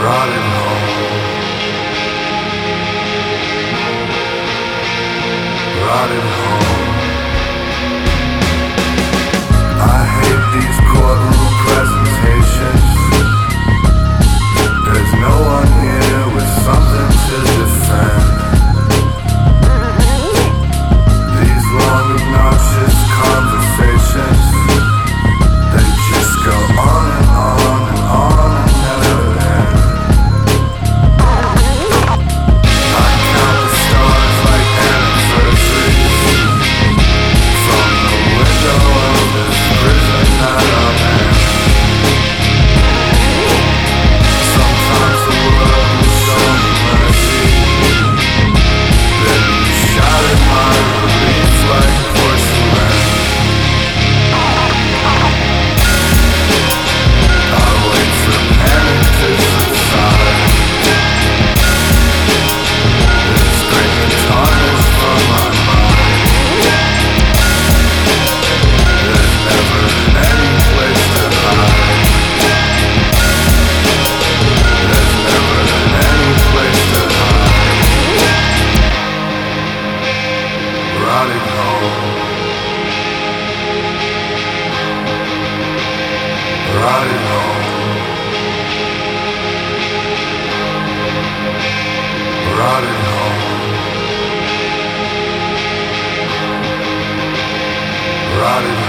Rotting home, rotting home. I hate these courtroom presentations. There's no one here with something to defend. These long obnoxious conversations, they just go on and on and on and never end. I count the stars like anniversaries from the window of this prison that I'm in. Sometimes the world will show me mercy, then you shattered my relief like porcelain. I wait for panic to subside. It's scraping tarnish from my mind. There's never any place to hide. There's never any place to hide. Rotting home, rotting home, rotting home, rotting